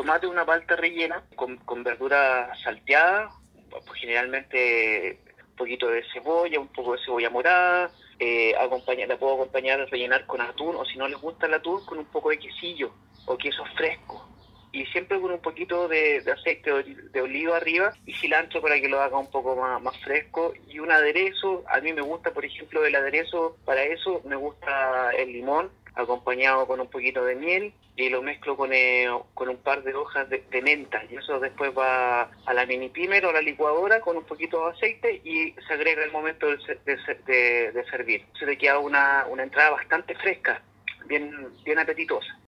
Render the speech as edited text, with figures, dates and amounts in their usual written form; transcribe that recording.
tomate, una palta rellena con verdura salteada, pues generalmente un poquito de cebolla, un poco de cebolla morada, la puedo acompañar, rellenar con atún, o si no les gusta el atún, con un poco de quesillo o queso fresco. Y siempre con un poquito de aceite de oliva arriba y cilantro para que lo haga un poco más fresco. Y un aderezo, a mí me gusta, por ejemplo, el aderezo, para eso me gusta el limón, acompañado con un poquito de miel, y lo mezclo con un par de hojas de menta, y eso después va a la mini pimer o a la licuadora con un poquito de aceite y se agrega el momento de servir. Se le queda una entrada bastante fresca, bien apetitosa.